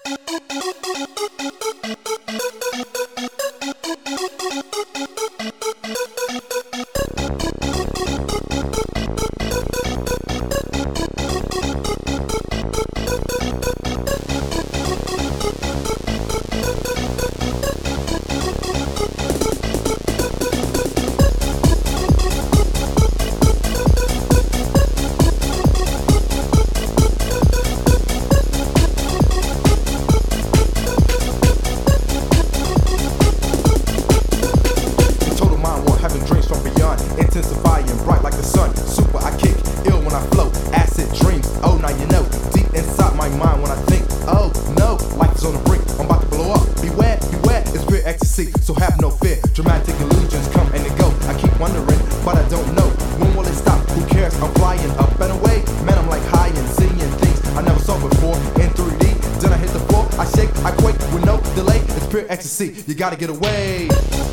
Intensifying, bright like the sun. Super, I kick, ill when I float. Acid dreams, oh now you know. Deep inside my mind when I think, oh no, life is on the brink, I'm about to blow up. Beware, beware, it's pure ecstasy, so have no fear. Dramatic illusions come and they go. I keep wondering, but I don't know. When will it stop? Who cares? I'm flying up and away. Man, I'm like high and seeing things I never saw before in 3D. Then I hit the floor, I shake, I quake with no delay. It's pure ecstasy, you gotta get away.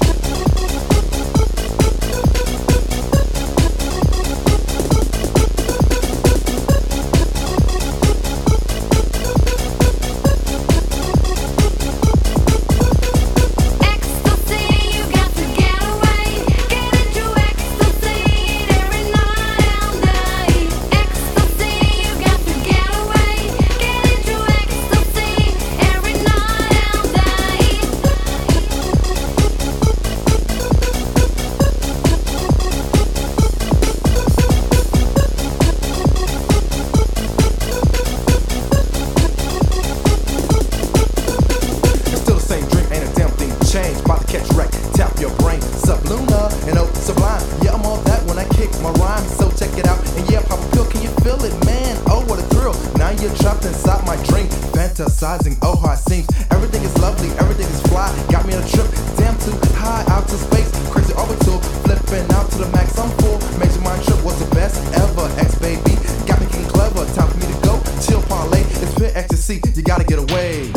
About to catch wreck, tap your brain, subluna and oh sublime. Yeah, I'm all that when I kick my rhyme. So check it out, and yeah, pop a pill, can you feel it, man? Oh, what a thrill! Now you're trapped inside my dream, fantasizing. Oh, how it seems. Everything is lovely, everything is fly. Got me on a trip, damn too high, out to space, crazy orbital, flipping out to the max. I'm full, major mind trip was the best ever. X baby, got me getting clever. Time for me to go, chill, parlay. It's pure ecstasy, you gotta get away.